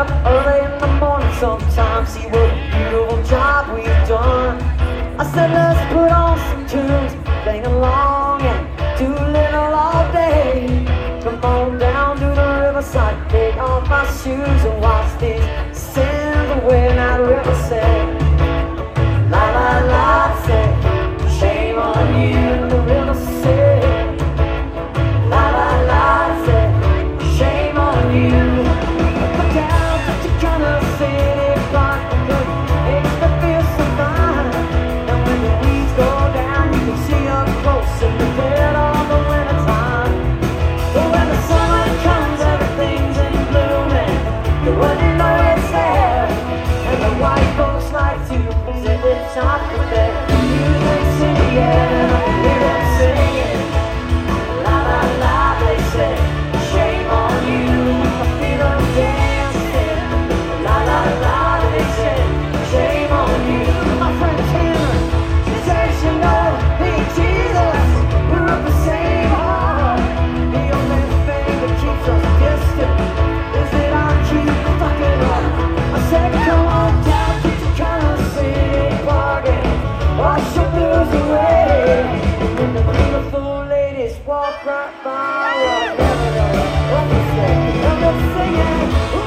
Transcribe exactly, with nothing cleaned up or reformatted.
up early in the morning sometimes, see what a beautiful job we've done. I said let's put on some tunes, sing along and do a little all day. Come on down to the riverside, take off my shoes and watch these sands away. Now the river said, la la la, say, shame on you. And the river said, la la la, say, shame on you. Put down such a kind of city block, because it makes me feel so fine. And when the weeds go down, you can see up close in the dead of the winter time. But when the summer comes, everything's in bloom, and you wouldn't know it's there. And the white folks like to sit with chocolate there. Music's in the air, and I can hear them singing, la la la, they say, shame on you. I feel them dancing, la la la, they say, shame on you. My friend Tanner, she says she knows me, Jesus, we're of the same heart. The only thing that keeps us distant is that I keep fucking up. I said, come on down to the kind of city bargain, wash your blues away. And when the beautiful ladies walk right by, well, I never know what to say. I'm just singing.